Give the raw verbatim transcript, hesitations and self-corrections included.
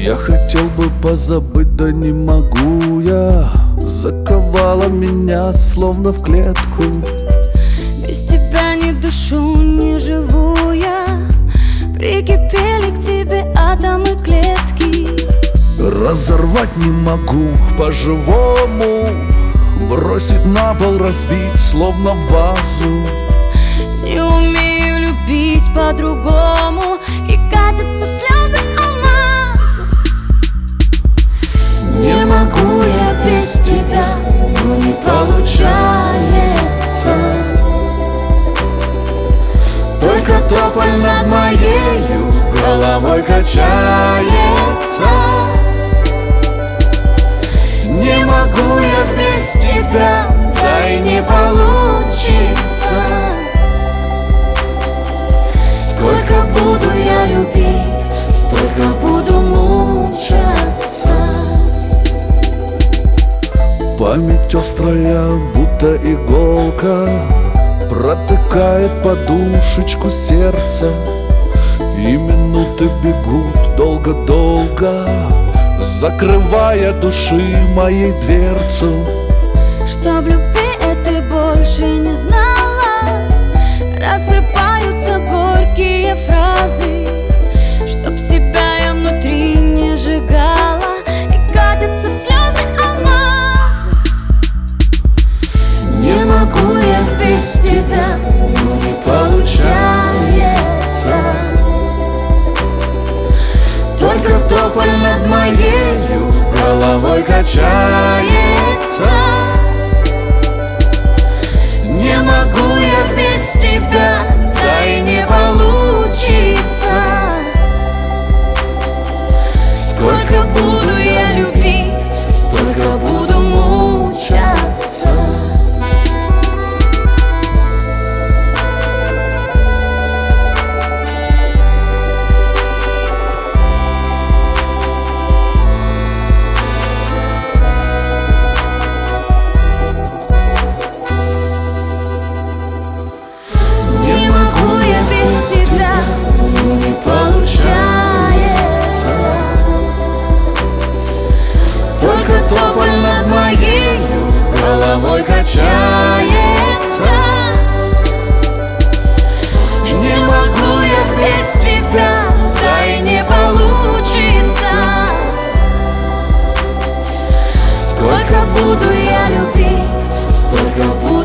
Я хотел бы позабыть, да не могу я. Заковала меня словно в клетку. Без тебя ни душу не живу я. Прикипели к тебе атомы клетки. Разорвать не могу по-живому. Бросить на пол, разбить словно вазу. Не умею любить по-другому. И катятся слезы алмазов. Не могу я без тебя, но не получается. Только тополь над моею головой качается. Не могу я без тебя, да и не получится. Сколько буду я любить, столько буду мучаться. Память острая, будто иголка, протыкает подушечку сердца. И минуты бегут долго-долго, закрывая души моей дверцу. Чтоб любви этой больше не знала, рассыпаются горькие фразы. Чтоб себя я внутри не сжигала, и катятся слезы алмазы. Не могу я без тебя, но не получается. Только тополь над моею головой качается. Не могу я без тебя, да и не получится. Сколько буду я любить, столько буду мучаться. Но не получается. Только тополь над моею головой качается. Не могу я без тебя, да и не получится. Сколько буду я любить, столько буду